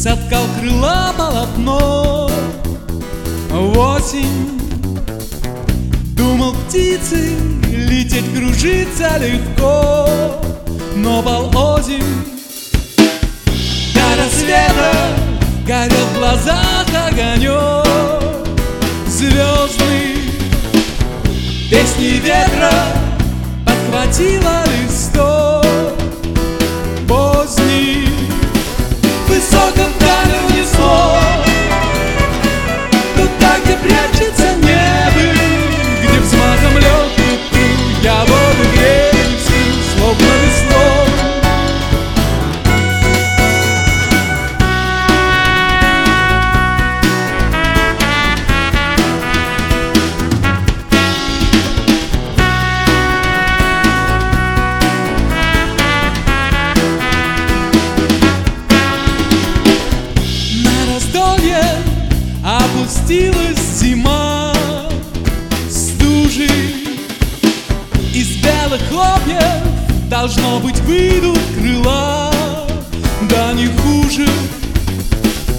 соткал крыла полотно. В осень думал птицы лететь, кружиться легко, но полозень до рассвета горел в глазах огонек звездный. Песни ветра подхватила листок поздний, в высоком дале унесло туда, где прячется небо, где взмахом легких крыл я воду грею всю, словно веслом. Опустилась зима, стужи из белых хлопьев, должно быть, выйдут крыла, да не хуже.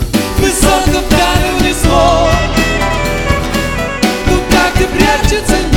Высоко вдаль унесло туда, где прячется небо,